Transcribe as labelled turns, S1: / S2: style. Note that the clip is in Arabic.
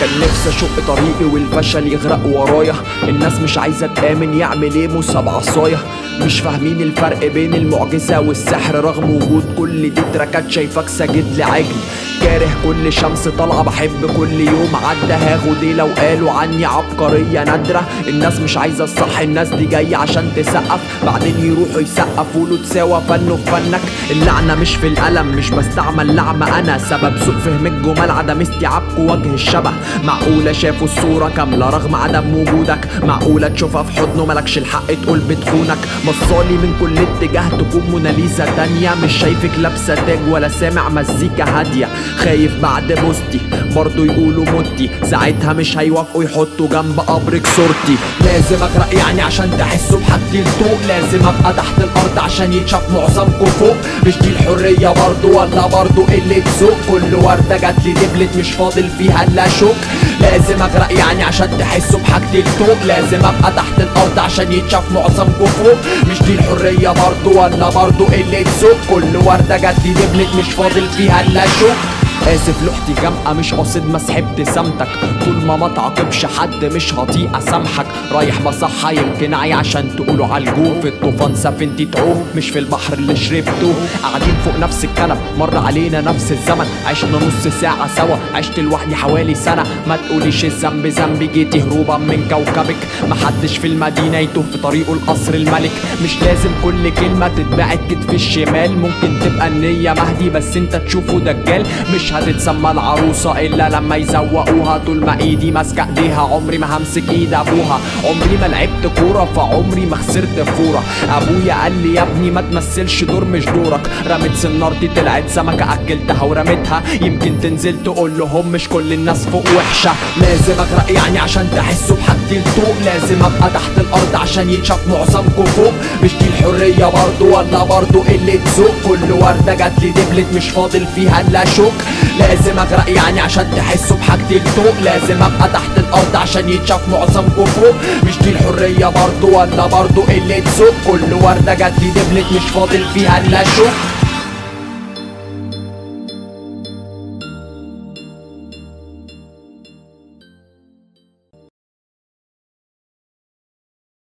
S1: كان نفسي اشق طريقي والفشل يغرق ورايا. الناس مش عايزة تآمن، يعمل ايه موسى بعصايا؟ مش فاهمين الفرق بين المعجزة والسحر رغم وجود كل دي تراكات. شايفك ساجد لعجل، كاره كل شمس طالعة، بحب كل يوم عدى. هاخد ايه لو قالوا عني عبقرية نادرة؟ الناس مش عايزة الصح، الناس دي جاية عشان تسقف، بعدين يروحوا يسقفوا له تساوى فنه في فنك. اللعنة مش في القلم، مش بستعمل لعمة، انا سبب سوء فهم الجمال، عدم استيعابكوا وجه الشبه. معقولة شافوا الصورة كاملة رغم عدم وجودك؟ معقولة تشوفها في حضنه ملكش الحق تقول بتخونك؟ بصالي من كل اتجاه تكون موناليزا تانية، مش شايفك لابسة تاج ولا سامع مزيكا هادية. خايف بعد بوستي برضو يقولوا متي، ساعتها مش هيوافقوا يحطوا جنب قبرك صورتي. لازم اغرق يعني عشان تحسوا بحاجتي الطوق، لازم ابقى تحت الارض عشان يتشاف معظمكم فوق. مش دي الحرية برضو ولا برضو قلة ذوق؟ كل وردة جاتلي دبلت مش فاضل فيها الا شوك. لازم اغرق يعني عشان تحسوا بحاجتي الطوق، لازم ابقى تحت الارض عشان يتشاف معظمكم فوق. مش دي الحرية برضو ولا برضو قلة ذوق؟ كل وردة جاتلي دبلت مش فاضل فيها الا شوك. اسف لوحتي جامقة مش قاصد مسح ابتسامتك، طول ما تعاقبش حد مش هطيق اسامحك. رايح بصحى يمكن عي عشان تقولوا عالجوه، في الطوفان سفينتي تعوم مش في البحر اللي شربته. قاعدين فوق نفس الكنب مر علينا نفس الزمن، عشنا نص ساعة سوا، عشت لوحدي حوالي سنة. ما تقوليش الذنب ذنبي، جيتي هروبا من كوكبك. محدش في المدينة يتوه في طريقه القصر الملك، مش لازم كل كلمة تتبعت كتف الشمال. ممكن تبقى النية مهدي بس انت تشوفه دجال، مش هتتسمى العروسة إلا لما يزوقوها. طول ما ايدي ماسكة ايديها عمري ما همسك ايد ابوها. عمري ما لعبت كورة فعمري ما خسرت فورة. ابويا قال لي يا ابني ما تمثلش دور مش دورك. رميت سنارتي طلعت سمكة اكلتها ورميتها، يمكن تنزل تقول لهم مش كل الناس فوق وحشة. لازم اغرق يعني عشان تحسوا بحاجتي الطوق، لازم ابقى تحت الارض عشان يتشاف معظمكم فوق. مش دي الحرية برضو ولا برضو قلة ذوق؟ كل وردة جاتلي دبلت مش فاضل فيها الا شوك. لازم اغرق يعني عشان تحسوا بحاجتي الطوق، لازم ابقى تحت الارض عشان يتشاف معظمكم فوق. مش دي الحرية برضو ولا برضو قلة ذوق؟ كل وردة جاتلي دبلت مش فاضل فيها الا شوك.